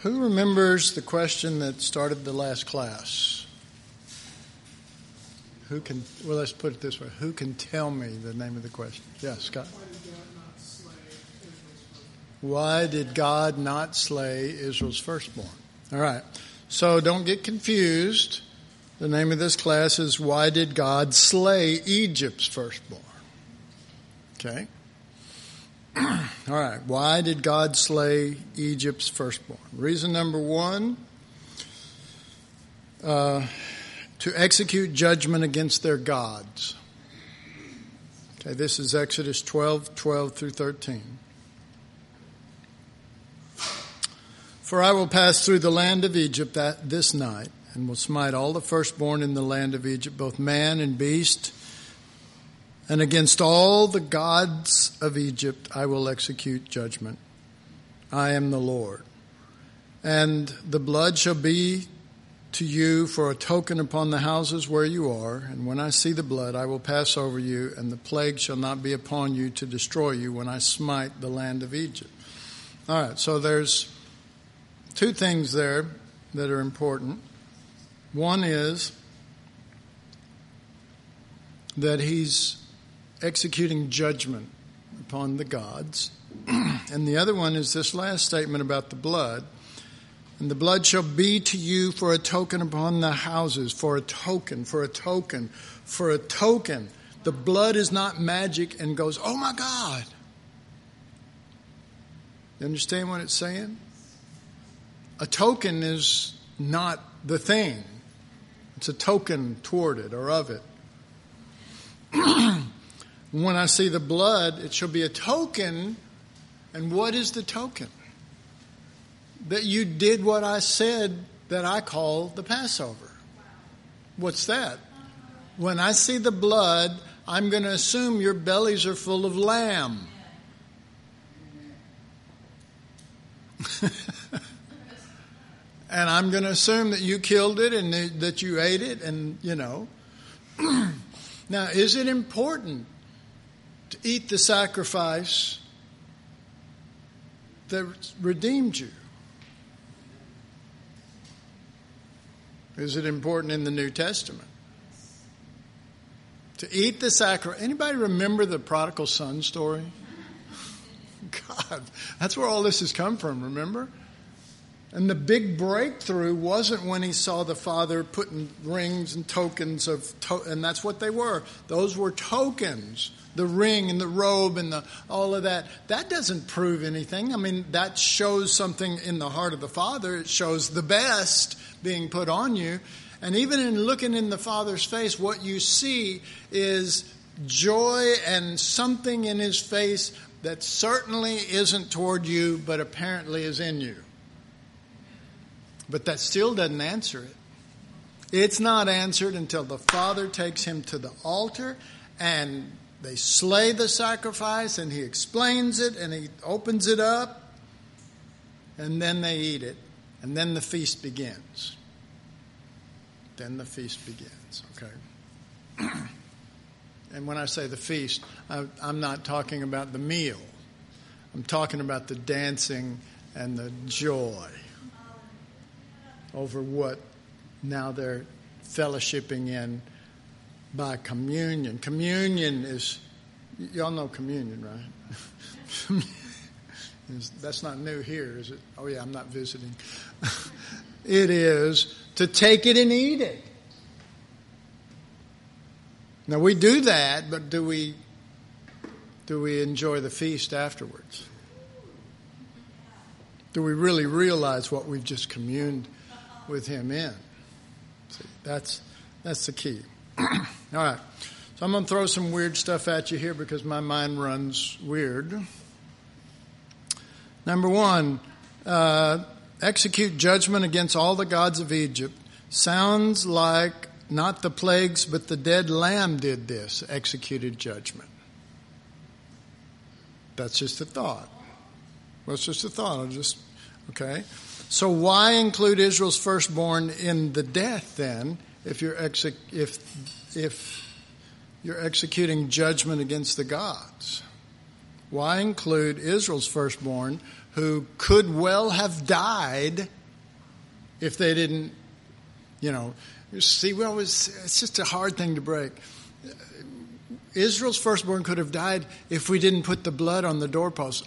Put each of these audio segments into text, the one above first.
Who remembers the question that started the last class? Let's put it this way. Who can tell me the name of the question? Yeah, Scott. Why did God not slay Israel's firstborn? All right. So don't get confused. The name of this class is Why Did God Slay Egypt's Firstborn? Okay. All right. Why did God slay Egypt's firstborn? Reason number one, to execute judgment against their gods. Okay, this is Exodus 12 through 13. For I will pass through the land of Egypt this night, and will smite all the firstborn in the land of Egypt, both man and beast, and against all the gods of Egypt I will execute judgment. I am the Lord. And the blood shall be to you for a token upon the houses where you are, and when I see the blood I will pass over you, and the plague shall not be upon you to destroy you when I smite the land of Egypt. All right, so there's two things there that are important. One is that he's executing judgment upon the gods. And the other one is this last statement about the blood. And the blood shall be to you for a token upon the houses, for a token, for a token, for a token. The blood is not magic and goes, oh my God. You understand what it's saying? A token is not the thing. It's a token toward it or of it. When I see the blood, it shall be a token. And what is the token? That you did what I said that I call the Passover. What's that? When I see the blood, I'm going to assume your bellies are full of lamb. And I'm going to assume that you killed it and that you ate it and, you know. Now, is it important to eat the sacrifice that redeemed you? Is it important in the New Testament? To eat the sacrifice. Anybody remember the prodigal son story? God, that's where all this has come from, remember? And the big breakthrough wasn't when he saw the father putting rings and tokens and that's what they were. Those were tokens. The ring and the robe and all of that. That doesn't prove anything. I mean, that shows something in the heart of the Father. It shows the best being put on you. And even in looking in the Father's face, what you see is joy and something in his face that certainly isn't toward you, but apparently is in you. But that still doesn't answer it. It's not answered until the Father takes him to the altar and they slay the sacrifice and he explains it and he opens it up and then they eat it. And then the feast begins. Then the feast begins, okay? And when I say the feast, I'm not talking about the meal. I'm talking about the dancing and the joy over what now they're fellowshipping in by communion. Communion is, y'all know communion, right? That's not new here, is it? Oh yeah, I'm not visiting. It is to take it and eat it. Now we do that, but do we enjoy the feast afterwards? Do we really realize what we've just communed with him in? See, that's the key. All right. So I'm going to throw some weird stuff at you here because my mind runs weird. Number one, execute judgment against all the gods of Egypt. Sounds like not the plagues, but the dead lamb did this, executed judgment. That's just a thought. Well, it's just a thought. Okay. So why include Israel's firstborn in the death then, if you're executing judgment against the gods? Why include Israel's firstborn who could well have died if they didn't, see, it's just a hard thing to break. Israel's firstborn could have died if we didn't put the blood on the doorpost.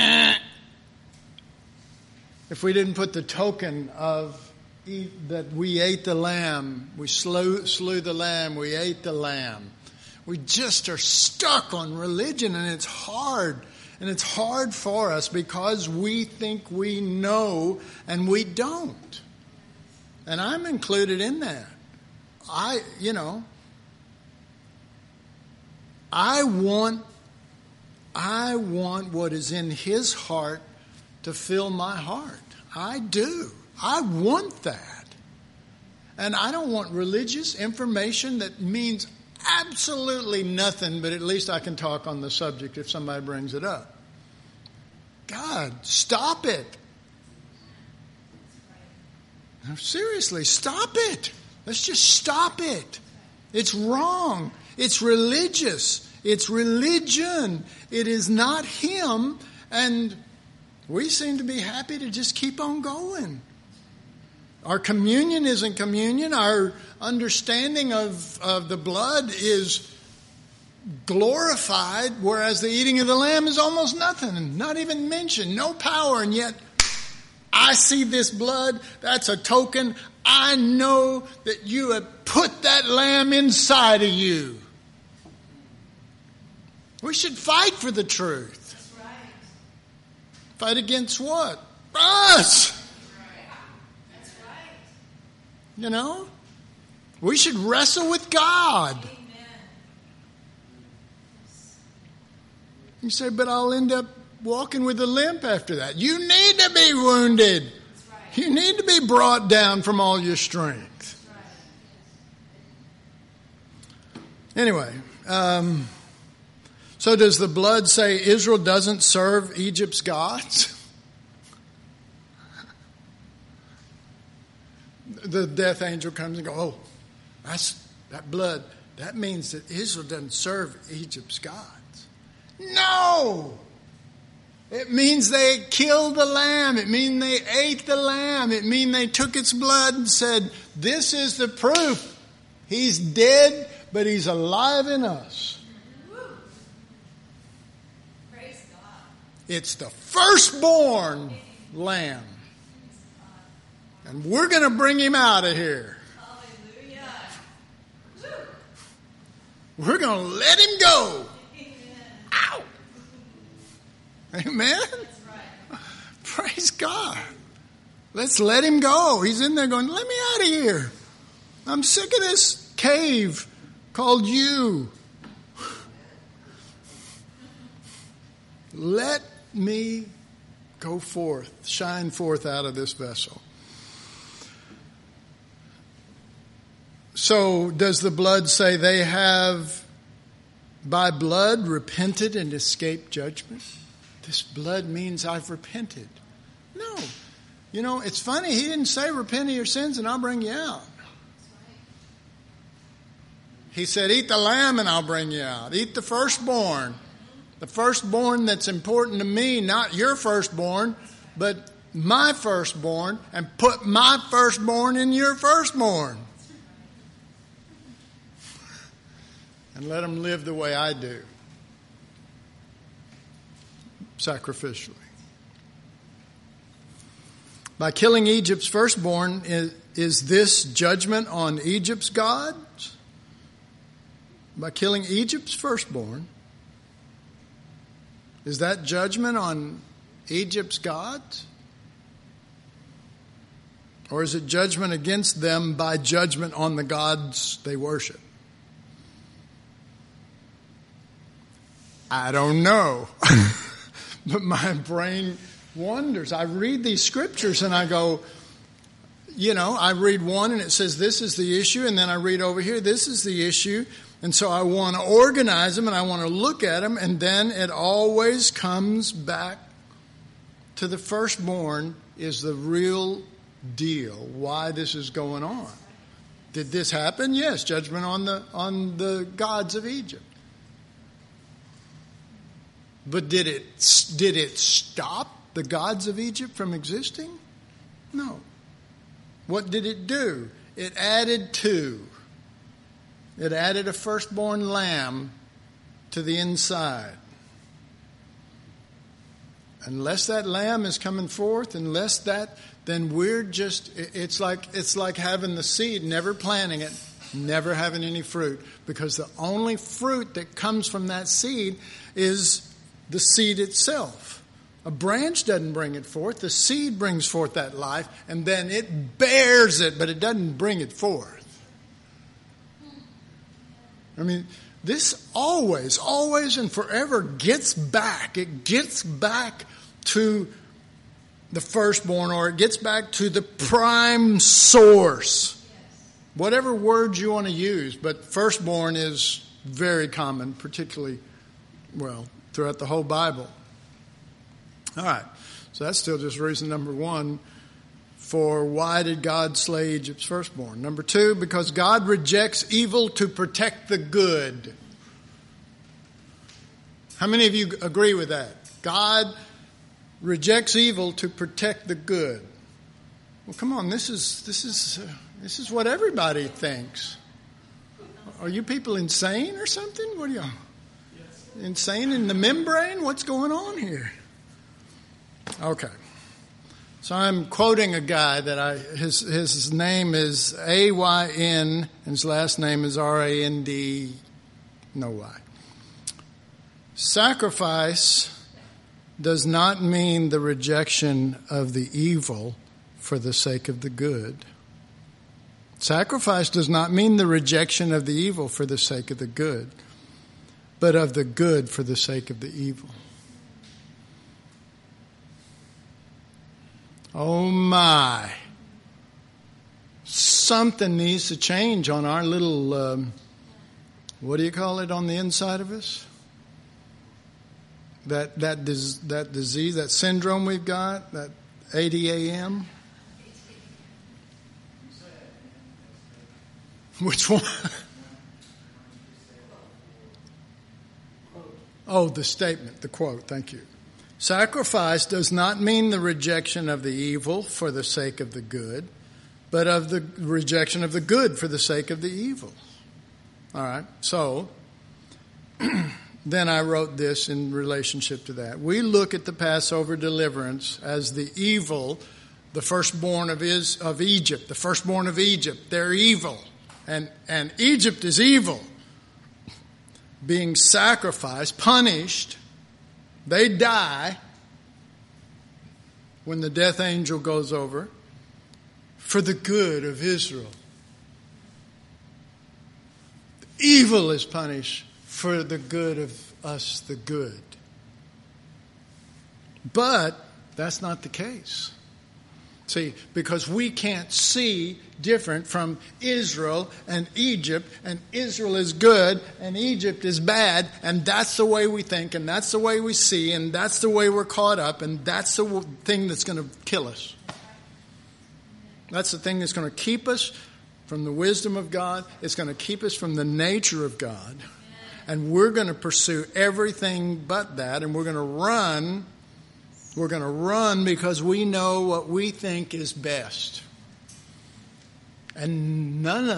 If we didn't put the token of that we ate the lamb, we slew the lamb, we ate the lamb. We just are stuck on religion, and it's hard. And it's hard for us because we think we know and we don't. And I'm included in that. I want what is in His heart to fill my heart. I do. I want that. And I don't want religious information that means absolutely nothing, but at least I can talk on the subject if somebody brings it up. God, stop it. No, seriously, stop it. Let's just stop it. It's wrong. It's religious. It's religion. It is not Him. And we seem to be happy to just keep on going. Our communion isn't communion. Our understanding of the blood is glorified, whereas the eating of the lamb is almost nothing, not even mentioned, no power, and yet I see this blood. That's a token. I know that you have put that lamb inside of you. We should fight for the truth. That's right. Fight against what? Us! We should wrestle with God. Amen. You say, but I'll end up walking with a limp after that. You need to be wounded. Right. You need to be brought down from all your strength. Right. Anyway, so does the blood say Israel doesn't serve Egypt's gods? The death angel comes and goes, oh, that blood, that means that Israel doesn't serve Egypt's gods. No! It means they killed the lamb. It means they ate the lamb. It means they took its blood and said, this is the proof. He's dead, but He's alive in us. Praise God. It's the firstborn lamb. And we're going to bring Him out of here. Hallelujah. We're going to let Him go. Amen. Ow! Amen? That's right. Praise God. Let's let Him go. He's in there going, let me out of here. I'm sick of this cave called you. Let me go forth, shine forth out of this vessel. So does the blood say they have by blood repented and escaped judgment? This blood means I've repented. No. It's funny. He didn't say repent of your sins and I'll bring you out. He said eat the lamb and I'll bring you out. Eat the firstborn. The firstborn that's important to me, not your firstborn, but my firstborn, and put my firstborn in your firstborn. And let them live the way I do, sacrificially. By killing Egypt's firstborn, is this judgment on Egypt's gods? By killing Egypt's firstborn, is that judgment on Egypt's gods? Or is it judgment against them by judgment on the gods they worship? I don't know. But my brain wonders. I read these scriptures and I go, I read one and it says this is the issue, and then I read over here, this is the issue. And so I want to organize them and I want to look at them, and then it always comes back to the firstborn is the real deal, why this is going on. Did this happen? Yes, judgment on the gods of Egypt. But did it stop the gods of Egypt from existing? No. What did it do? It added two. It added a firstborn lamb to the inside. Unless that lamb is coming forth, then we're just, it's like having the seed, never planting it, never having any fruit. Because the only fruit that comes from that seed is the seed itself. A branch doesn't bring it forth. The seed brings forth that life, and then it bears it, but it doesn't bring it forth. I mean, this always and forever gets back. It gets back to the firstborn, or it gets back to the prime source. Whatever word you want to use, but firstborn is very common, particularly, throughout the whole Bible. All right, so that's still just reason number one for why did God slay Egypt's firstborn. Number two, because God rejects evil to protect the good. How many of you agree with that? God rejects evil to protect the good. Well, come on, this is what everybody thinks. Are you people insane or something? What are you, insane in the membrane? What's going on here? Okay. So I'm quoting a guy that his name is A-Y-N, and his last name is R-A-N-D, no Y. Sacrifice does not mean the rejection of the evil for the sake of the good. Sacrifice does not mean the rejection of the evil for the sake of the good, but of the good for the sake of the evil. Oh my. Something needs to change on our little, what do you call it on the inside of us? That disease, that syndrome we've got, that ADAM. Which one? Oh, the statement, the quote, thank you. Sacrifice does not mean the rejection of the evil for the sake of the good, but of the rejection of the good for the sake of the evil. All right, so then I wrote this in relationship to that. We look at the Passover deliverance as the evil, the firstborn of Egypt, the firstborn of Egypt. They're evil, and Egypt is evil, being sacrificed, punished. They die when the death angel goes over for the good of Israel. Evil is punished for the good of us, the good. But that's not the case. See, because we can't see different from Israel and Egypt, and Israel is good and Egypt is bad, and that's the way we think, and that's the way we see, and that's the way we're caught up, and that's the thing that's going to kill us. That's the thing that's going to keep us from the wisdom of God. It's going to keep us from the nature of God. And we're going to pursue everything but that, and we're going to run. We're going to run because we know what we think is best. And none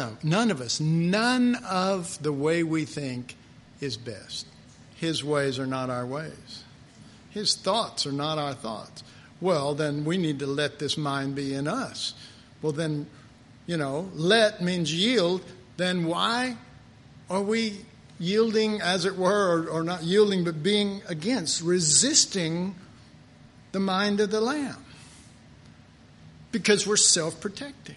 of the way we think is best. His ways are not our ways. His thoughts are not our thoughts. Well, then we need to let this mind be in us. Well, then, let means yield. Then why are we yielding, as it were, or not yielding, but being against, resisting the mind of the Lamb? Because we're self-protecting.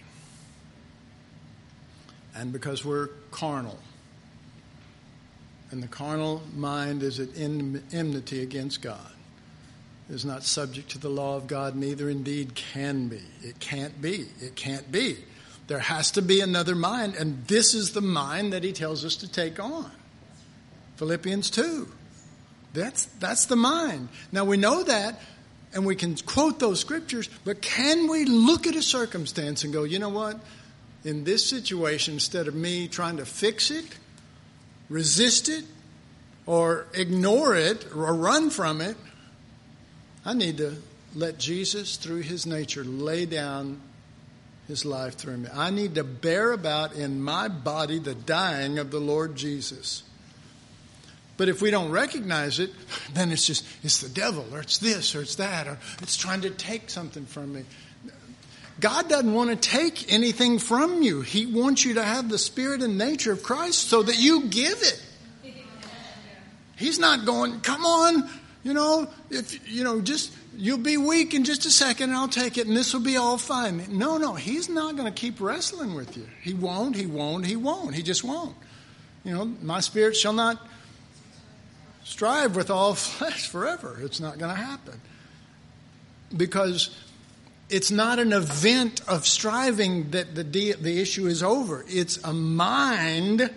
And because we're carnal. And the carnal mind is at enmity against God. It is not subject to the law of God, neither indeed can be. It can't be. It can't be. There has to be another mind, and this is the mind that he tells us to take on. Philippians 2. That's the mind. Now we know that, and we can quote those scriptures, but can we look at a circumstance and go, you know what? In this situation, instead of me trying to fix it, resist it, or ignore it, or run from it, I need to let Jesus, through his nature, lay down his life through me. I need to bear about in my body the dying of the Lord Jesus. But if we don't recognize it, then it's the devil, or it's this, or it's that, or it's trying to take something from me. God doesn't want to take anything from you. He wants you to have the spirit and nature of Christ so that you give it. He's not going, come on, you'll be weak in just a second and I'll take it and this will be all fine. No, he's not going to keep wrestling with you. He won't. He just won't. My spirit shall not strive with all flesh forever. It's not going to happen. Because it's not an event of striving that the issue is over. It's a mindset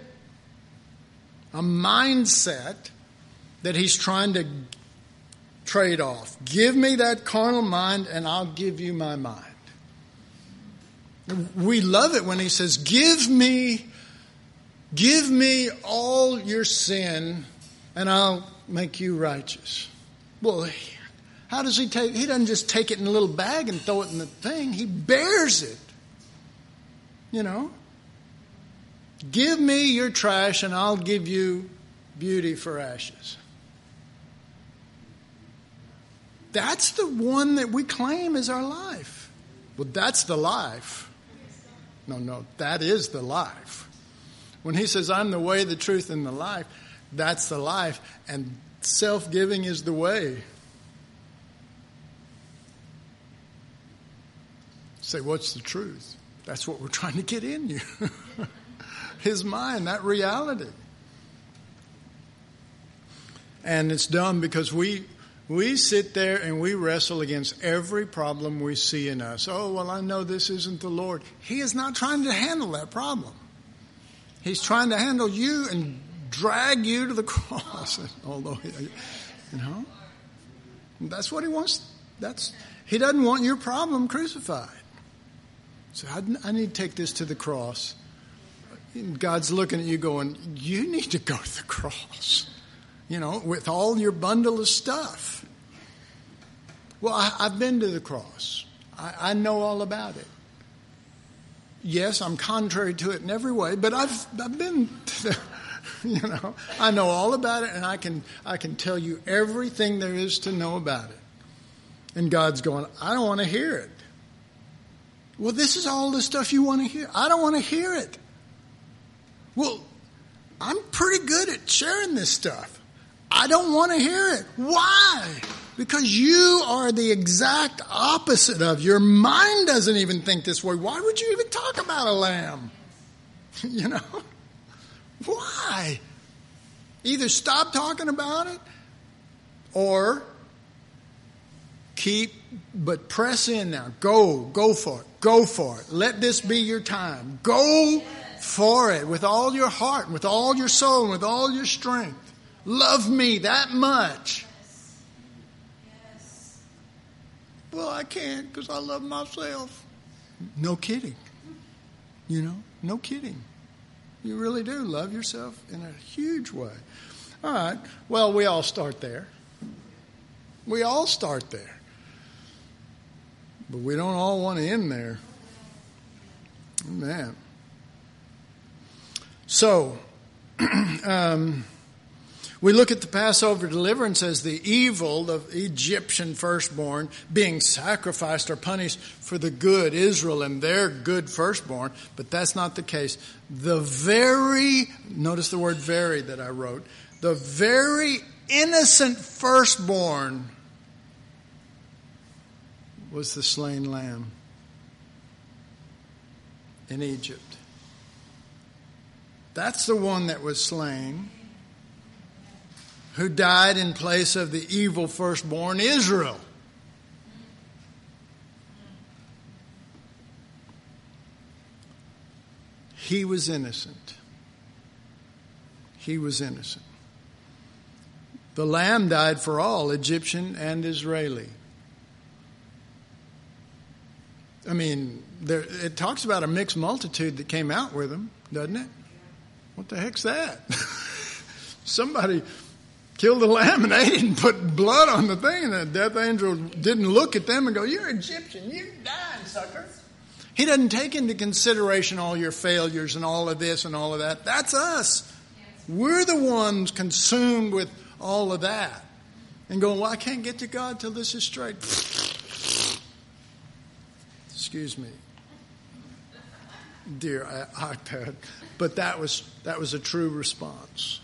that he's trying to trade off. Give me that carnal mind and I'll give you my mind. We love it when he says, give me all your sin and I'll make you righteous. Well, how does he take? He doesn't just take it in a little bag and throw it in the thing. He bears it. Give me your trash and I'll give you beauty for ashes. That's the one that we claim as our life. Well, that's the life. No, that is the life. When he says, I'm the way, the truth, and the life, that's the life. And self-giving is the way. Say, what's the truth? That's what we're trying to get in you. His mind, that reality. And it's done because we sit there and we wrestle against every problem we see in us. Oh, well, I know this isn't the Lord. He is not trying to handle that problem. He's trying to handle you and drag you to the cross. Although, that's what he wants. He doesn't want your problem crucified. So I need to take this to the cross. And God's looking at you going, you need to go to the cross. With all your bundle of stuff. Well, I've been to the cross. I know all about it. Yes, I'm contrary to it in every way, but I've been to the, I know all about it, and I can tell you everything there is to know about it. And God's going, I don't want to hear it. Well, this is all the stuff you want to hear. I don't want to hear it. Well, I'm pretty good at sharing this stuff. I don't want to hear it. Why? Because you are the exact opposite of. Your mind doesn't even think this way. Why would you even talk about a lamb? Why? Either stop talking about it or but press in now. Go for it. Go for it. Let this be your time. Go for it with all your heart, with all your soul, and with all your strength. Love me that much. Yes. Well, I can't because I love myself. No kidding. No kidding. You really do love yourself in a huge way. All right. Well, we all start there. We all start there. But we don't all want to end there. Amen. So, we look at the Passover deliverance as the evil of Egyptian firstborn being sacrificed or punished for the good, Israel and their good firstborn, but that's not the case. Notice the word very that I wrote, the very innocent firstborn was the slain lamb in Egypt. That's the one that was slain, who died in place of the evil firstborn Israel. He was innocent. He was innocent. The lamb died for all, Egyptian and Israeli. I mean, it talks about a mixed multitude that came out with him, doesn't it? What the heck's that? Somebody killed the lamb and ate it and put blood on the thing. And the death angel didn't look at them and go, "You're Egyptian. You died, sucker." He doesn't take into consideration all your failures and all of this and all of that. That's us. We're the ones consumed with all of that. And going, "Well, I can't get to God till this is straight." Excuse me, dear iPad. But that was a true response.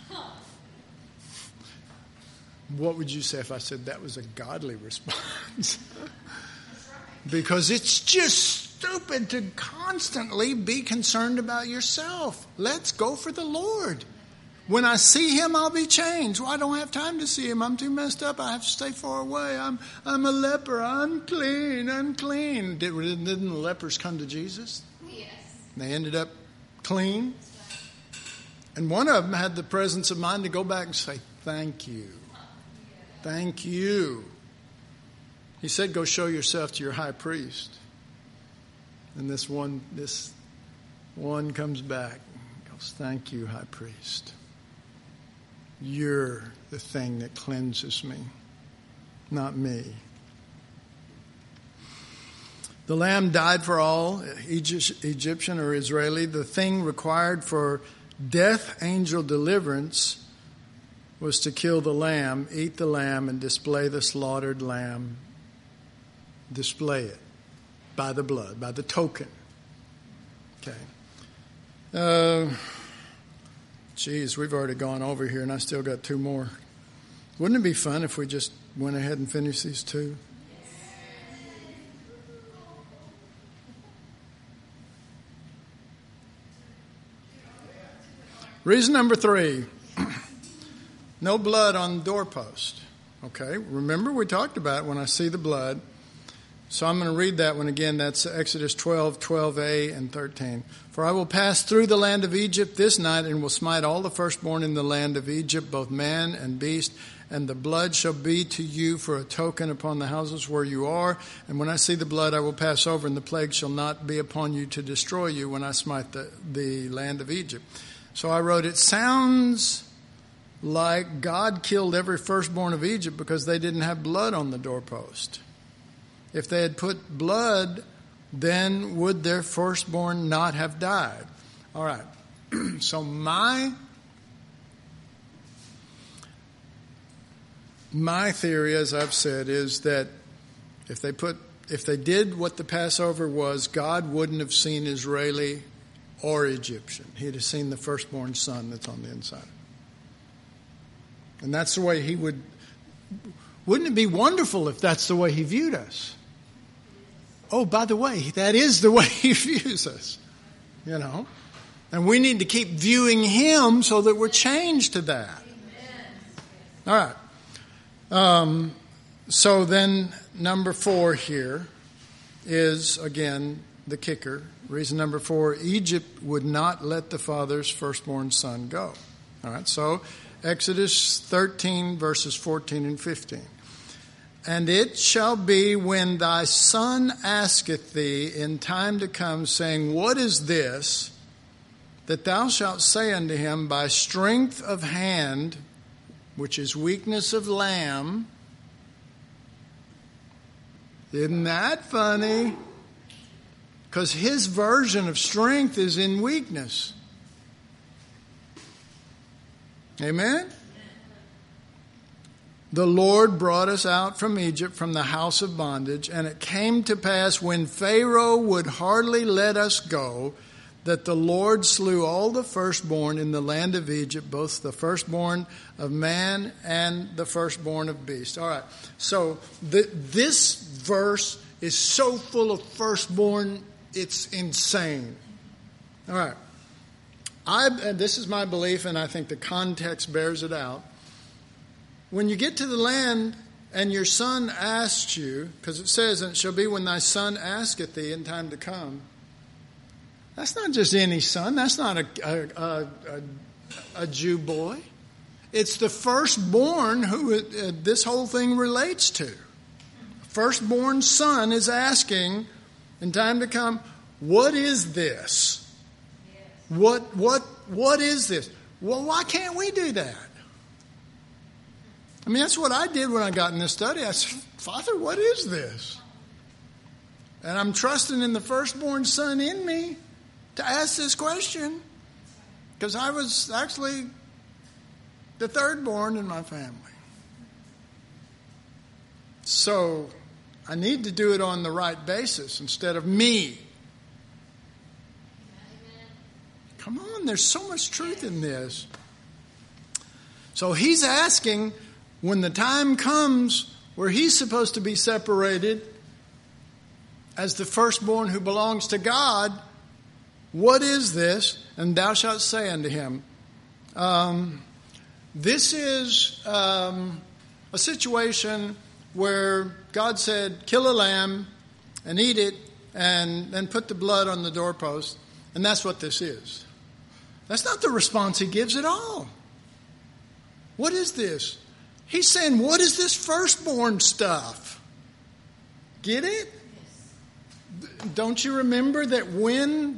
What would you say if I said that was a godly response? Because it's just stupid to constantly be concerned about yourself. Let's go for the Lord. When I see Him, I'll be changed. Well, I don't have time to see Him. I'm too messed up. I have to stay far away. I'm a leper. Unclean. Didn't the lepers come to Jesus? Yes. They ended up clean. And one of them had the presence of mind to go back and say, "Thank you. Thank you." He said, "Go show yourself to your high priest." And this one comes back and goes, "Thank you, high priest. You're the thing that cleanses me, not me." The lamb died for all, Egyptian or Israeli. The thing required for death angel deliverance was to kill the lamb, eat the lamb, and display the slaughtered lamb. Display it by the blood, by the token. Okay. Geez, we've already gone over here, and I still got two more. Wouldn't it be fun if we just went ahead and finished these two? Reason number 3. No blood on the doorpost. Okay, remember we talked about when I see the blood. So I'm going to read that one again. That's Exodus 12, 12a and 13. "For I will pass through the land of Egypt this night and will smite all the firstborn in the land of Egypt, both man and beast. And the blood shall be to you for a token upon the houses where you are. And when I see the blood, I will pass over, and the plague shall not be upon you to destroy you when I smite the land of Egypt." So I wrote, it sounds like God killed every firstborn of Egypt because they didn't have blood on the doorpost. If they had put blood, then would their firstborn not have died? All right. So my theory, as I've said, is that if they did what the Passover was, God wouldn't have seen Israeli or Egyptian. He'd have seen the firstborn son that's on the inside. And that's the way He would. Wouldn't it be wonderful if that's the way He viewed us? Oh, by the way, that is the way He views us. You know? And we need to keep viewing Him so that we're changed to that. All right. So then number 4 here is, again, the kicker. Reason number 4, Egypt would not let the father's firstborn son go. All right, so Exodus 13, verses 14 and 15. "And it shall be when thy son asketh thee in time to come, saying, What is this? That thou shalt say unto him, By strength of hand, which is weakness of lamb." Isn't that funny? Because his version of strength is in weakness. Amen? "The Lord brought us out from Egypt, from the house of bondage. And it came to pass, when Pharaoh would hardly let us go, that the Lord slew all the firstborn in the land of Egypt, both the firstborn of man and the firstborn of beast." All right. So this verse is so full of firstborn, it's insane. All right. This is my belief, and I think the context bears it out. When you get to the land and your son asks you, because it says, "And it shall be when thy son asketh thee in time to come." That's not just any son. That's not a Jew boy. It's the firstborn who this whole thing relates to. Firstborn son is asking in time to come, "What is this? What is this?" Well, why can't we do that? I mean, that's what I did when I got in this study. I said, Father, what is this? And I'm trusting in the firstborn son in me to ask this question, because I was actually the thirdborn in my family. So I need to do it on the right basis instead of me. Come on, there's so much truth in this. So he's asking, when the time comes where he's supposed to be separated as the firstborn who belongs to God, what is this? And thou shalt say unto him. This is a situation where God said, kill a lamb and eat it and then put the blood on the doorpost. And that's what this is. That's not the response he gives at all. What is this? He's saying, what is this firstborn stuff? Get it? Don't you remember that when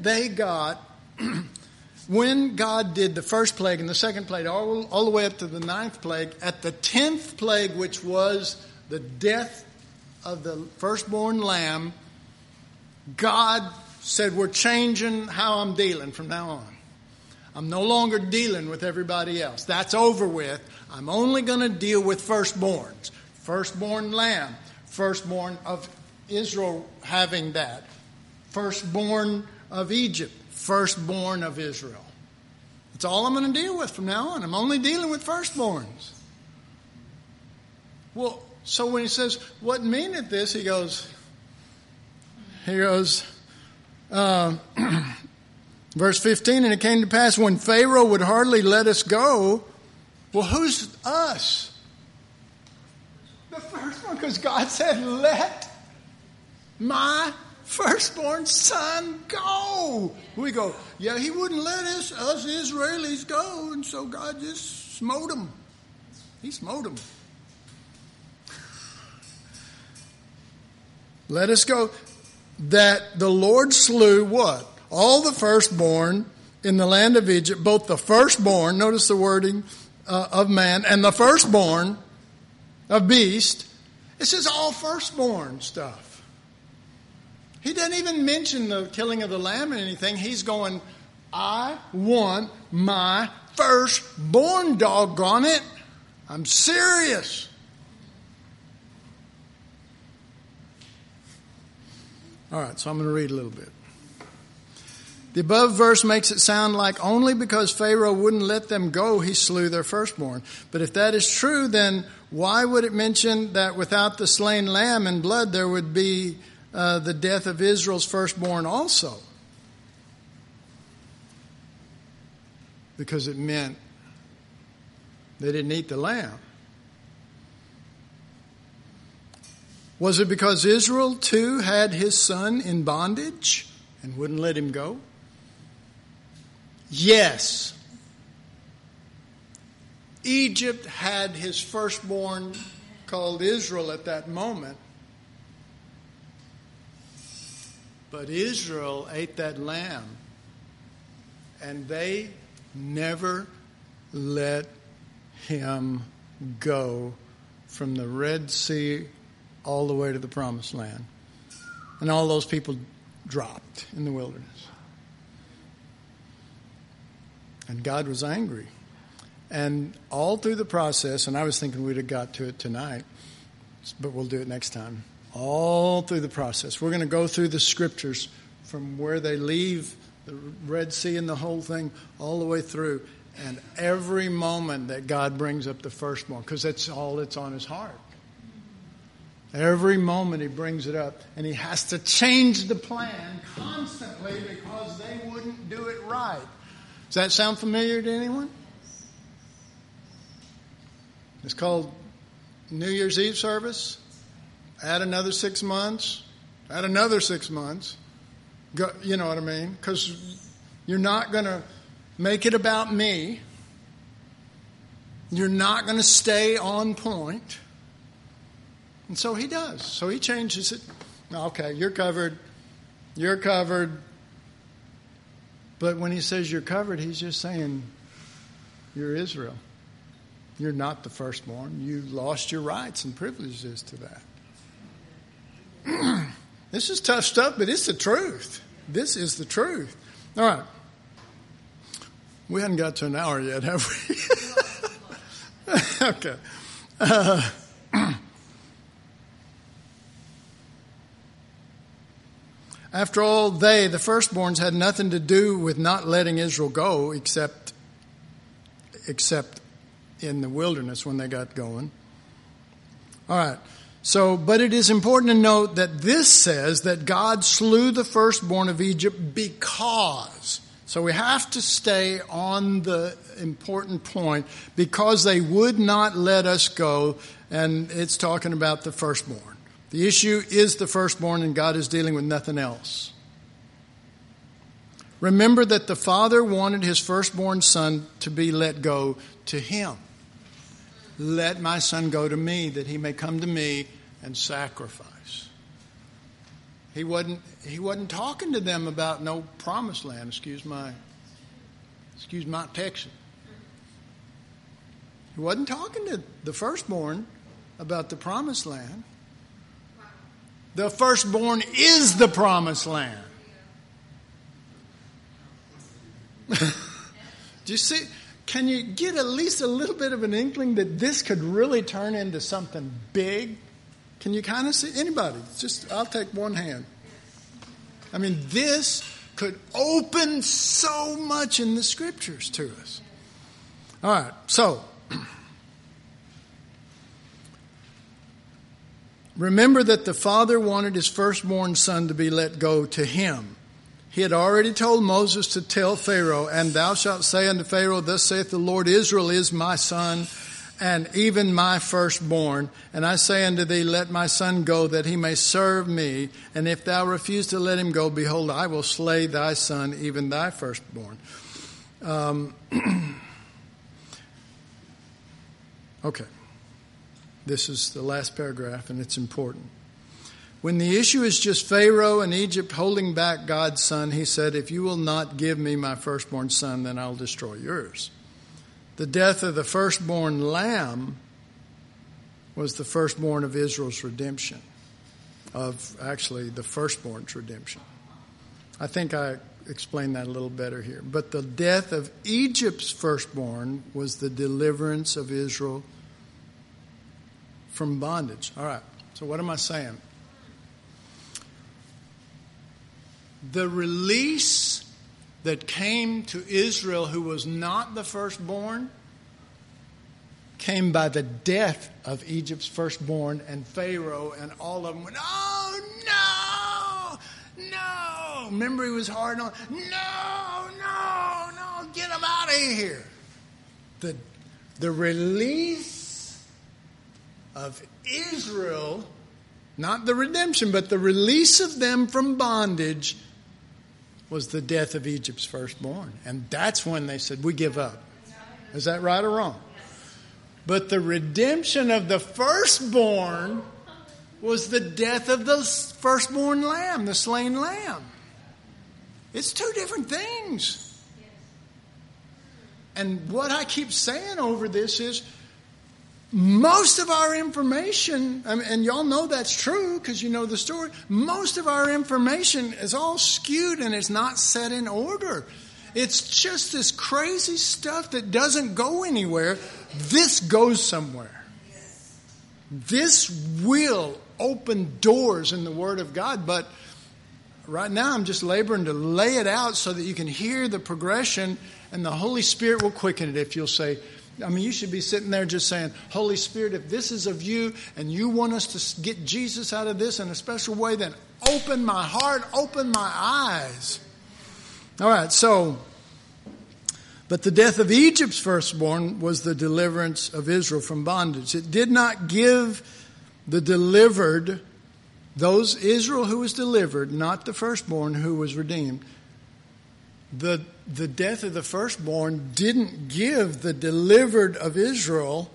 God did the first plague and the second plague, all the way up to the 9th plague, at the 10th plague, which was the death of the firstborn lamb, God said, we're changing how I'm dealing from now on. I'm no longer dealing with everybody else. That's over with. I'm only going to deal with firstborns. Firstborn lamb. Firstborn of Israel having that. Firstborn of Egypt. Firstborn of Israel. That's all I'm going to deal with from now on. I'm only dealing with firstborns. Well, so when he says, what meaneth this? He goes, verse 15, and it came to pass when Pharaoh would hardly let us go. Well, who's us? The first one, because God said, let my firstborn son go. We go, yeah, he wouldn't let us Israelis go, and so God just smote him. He smote him. Let us go. That the Lord slew what? All the firstborn in the land of Egypt, both the firstborn, notice the wording, of man, and the firstborn of beast. It says all firstborn stuff. He doesn't even mention the killing of the lamb or anything. He's going, I want my firstborn, doggone it. I'm serious. All right, so I'm going to read a little bit. The above verse makes it sound like only because Pharaoh wouldn't let them go, he slew their firstborn. But if that is true, then why would it mention that without the slain lamb and blood, there would be the death of Israel's firstborn also? Because it meant they didn't eat the lamb. Was it because Israel too had his son in bondage and wouldn't let him go? Yes. Egypt had his firstborn called Israel at that moment. But Israel ate that lamb. And they never let him go from the Red Sea all the way to the Promised Land. And all those people dropped in the wilderness. And God was angry. And all through the process, and I was thinking we'd have got to it tonight, but we'll do it next time. All through the process. We're going to go through the scriptures from where they leave the Red Sea and the whole thing all the way through. And every moment that God brings up the firstborn, because that's all that's on his heart. Every moment he brings it up, and he has to change the plan constantly because they wouldn't do it right. Does that sound familiar to anyone? It's called New Year's Eve service. Add another 6 months. Add another 6 months. Go, you know what I mean? Because you're not going to make it about me. You're not going to stay on point. And so he does. So he changes it. Okay, you're covered. You're covered. But when he says you're covered, he's just saying you're Israel. You're not the firstborn. You lost your rights and privileges to that. This is tough stuff, but it's the truth. This is the truth. All right. We haven't got to an hour yet, have we? Okay. After all, they, the firstborns, had nothing to do with not letting Israel go except in the wilderness when they got going. All right. So, but it is important to note that this says that God slew the firstborn of Egypt because. So we have to stay on the important point, because they would not let us go, and it's talking about the firstborn. The issue is the firstborn, and God is dealing with nothing else. Remember that the Father wanted his firstborn son to be let go to him. Let my son go to me, that he may come to me and sacrifice. He wasn't talking to them about no promised land. Excuse my Texan. He wasn't talking to the firstborn about the promised land. The firstborn is the promised land. Do you see? Can you get at least a little bit of an inkling that this could really turn into something big? Can you kind of see? Anybody? I'll take one hand. I mean, this could open so much in the scriptures to us. All right, so remember that the Father wanted his firstborn son to be let go to him. He had already told Moses to tell Pharaoh, and thou shalt say unto Pharaoh, thus saith the Lord, Israel is my son, and even my firstborn. And I say unto thee, let my son go, that he may serve me. And if thou refuse to let him go, behold, I will slay thy son, even thy firstborn. Okay. This is the last paragraph, and it's important. When the issue is just Pharaoh and Egypt holding back God's son, he said, if you will not give me my firstborn son, then I'll destroy yours. The death of the firstborn lamb was the firstborn of Israel's redemption, of actually the firstborn's redemption. I think I explained that a little better here. But the death of Egypt's firstborn was the deliverance of Israel from bondage. All right, so what am I saying? The release that came to Israel, who was not the firstborn, came by the death of Egypt's firstborn, and Pharaoh and all of them went, oh, no. Remember, he was hard on, no, get him out of here. The release of Israel, not the redemption, but the release of them from bondage, was the death of Egypt's firstborn. And that's when they said, we give up. Is that right or wrong? But the redemption of the firstborn was the death of the firstborn lamb, the slain lamb. It's two different things. And what I keep saying over this is, most of our information, and y'all know that's true because you know the story, most of our information is all skewed and it's not set in order. It's just this crazy stuff that doesn't go anywhere. This goes somewhere. This will open doors in the Word of God, but right now I'm just laboring to lay it out so that you can hear the progression, and the Holy Spirit will quicken it if you'll say, you should be sitting there just saying, Holy Spirit, if this is of you and you want us to get Jesus out of this in a special way, then open my heart, open my eyes. All right, but the death of Egypt's firstborn was the deliverance of Israel from bondage. It did not give the delivered, those Israel who was delivered, not the firstborn who was redeemed. The death of the firstborn didn't give the delivered of Israel,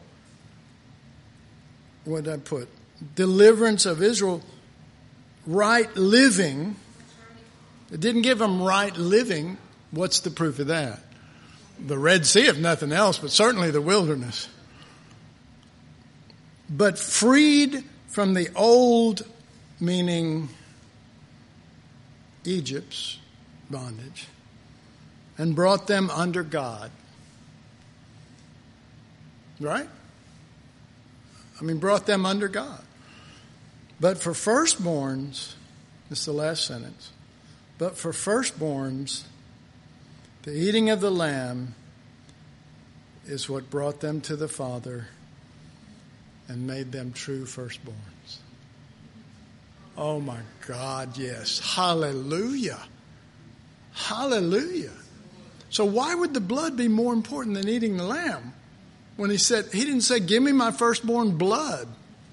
what did I put? Deliverance of Israel, right living. It didn't give them right living. What's the proof of that? The Red Sea, if nothing else, but certainly the wilderness. but freed from the old, meaning Egypt's bondage, and brought them under God. Right? I mean, brought them under God. But for firstborns, this is the last sentence, but for firstborns, the eating of the lamb is what brought them to the Father and made them true firstborns. Oh my God, yes. Hallelujah. Hallelujah. So why would the blood be more important than eating the lamb? When he didn't say, give me my firstborn blood.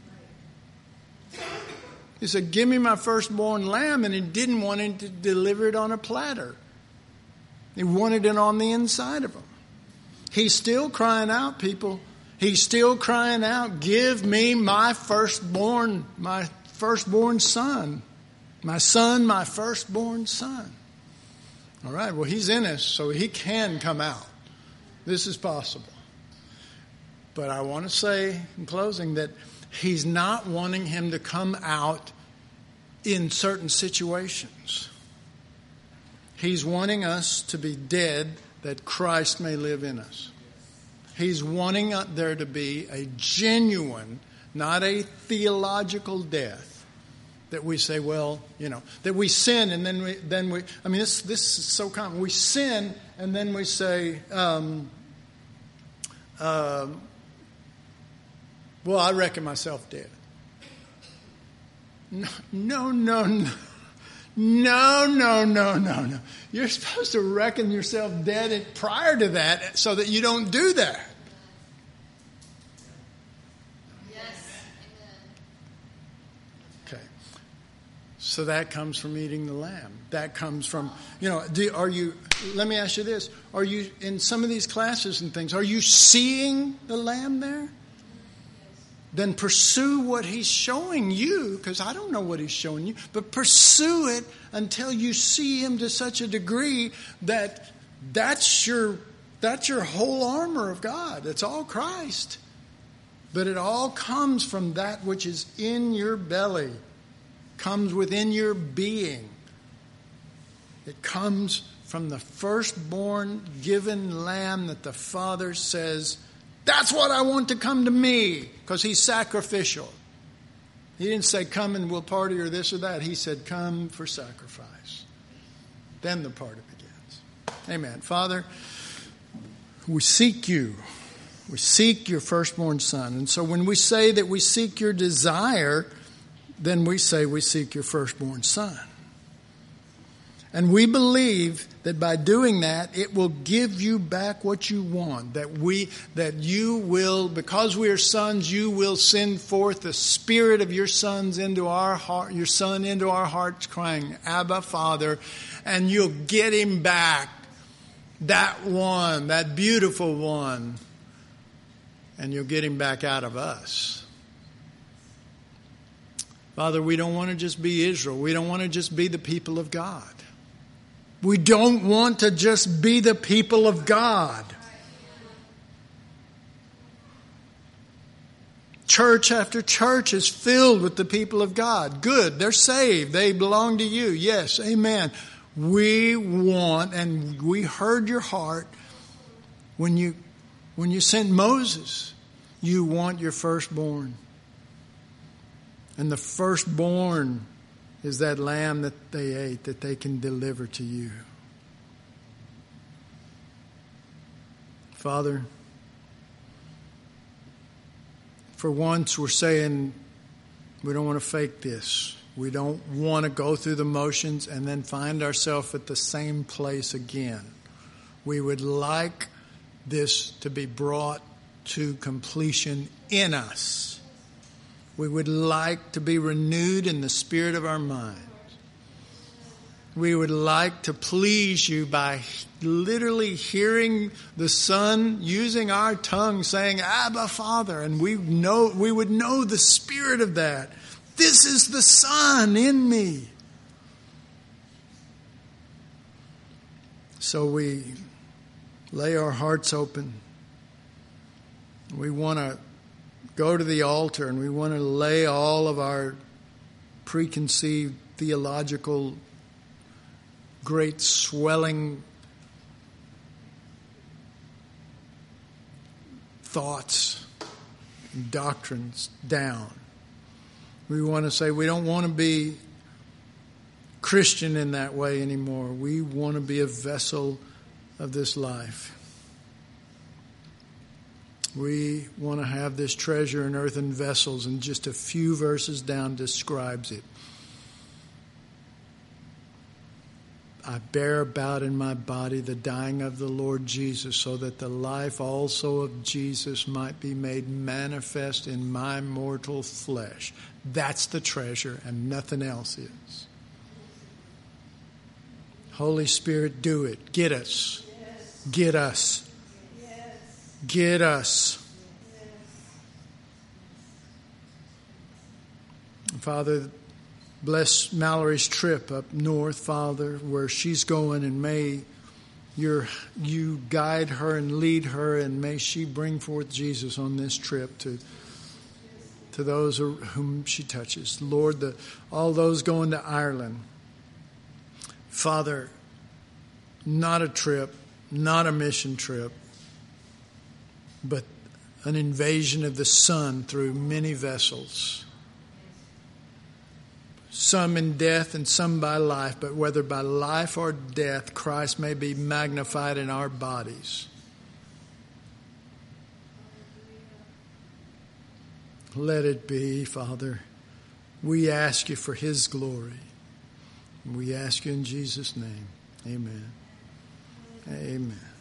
He said, give me my firstborn lamb, and he didn't want him to deliver it on a platter. He wanted it on the inside of him. He's still crying out, people. He's still crying out, give me my firstborn son. My son, my firstborn son. All right, well, he's in us, so he can come out. This is possible. But I want to say in closing that he's not wanting him to come out in certain situations. He's wanting us to be dead that Christ may live in us. He's wanting there to be a genuine, not a theological death. That we say, well, that we sin and then we I mean, this is so common. We sin and then we say, well, I reckon myself dead. No. You're supposed to reckon yourself dead prior to that so that you don't do that. Yes. Okay. So that comes from eating the lamb. That comes from, let me ask you this. Are you, in some of these classes and things, are you seeing the lamb there? Then pursue what he's showing you, because I don't know what he's showing you, but pursue it until you see him to such a degree that that's your whole armor of God. It's all Christ. But it all comes from that which is in your belly, comes within your being. It comes from the firstborn given lamb that the Father says, that's what I want to come to me, because he's sacrificial. He didn't say, come and we'll party or this or that. He said, come for sacrifice. Then the party begins. Amen. Father, we seek you. We seek your firstborn son. And so when we say that we seek your desire, then we say we seek your firstborn son. And we believe that by doing that, it will give you back what you want. That you will, because we are sons, you will send forth the spirit of your sons into our heart, your son into our hearts, crying, Abba, Father, and you'll get him back. That one, that beautiful one. And you'll get him back out of us. Father, we don't want to just be Israel. We don't want to just be the people of God. We don't want to just be the people of God. Church after church is filled with the people of God. Good, they're saved. They belong to you. Yes, amen. We want, and we heard your heart when you sent Moses. You want your firstborn. And the firstborn is that lamb that they ate, that they can deliver to you. Father, for once we're saying we don't want to fake this. We don't want to go through the motions and then find ourselves at the same place again. We would like this to be brought to completion in us. We would like to be renewed in the spirit of our minds. We would like to please you by literally hearing the Son using our tongue saying, Abba, Father. And we would know the spirit of that. This is the Son in me. So we lay our hearts open. We want to go to the altar and we want to lay all of our preconceived theological, great swelling thoughts and doctrines down. We want to say we don't want to be Christian in that way anymore. We want to be a vessel of this life. We want to have this treasure in earthen vessels, and just a few verses down describes it. I bear about in my body the dying of the Lord Jesus, so that the life also of Jesus might be made manifest in my mortal flesh. That's the treasure, and nothing else is. Holy Spirit, do it. Get us. Yes. Get us. Yes. Get us. Yes. Father, bless Mallory's trip up north, Father, where she's going, and may you guide her and lead her, and may she bring forth Jesus on this trip to those whom she touches. Lord, all those going to Ireland, Father, not a trip, not a mission trip, but an invasion of the Son through many vessels. Some in death and some by life, but whether by life or death, Christ may be magnified in our bodies. Let it be, Father. We ask you for His glory. We ask you in Jesus' name. Amen. Amen.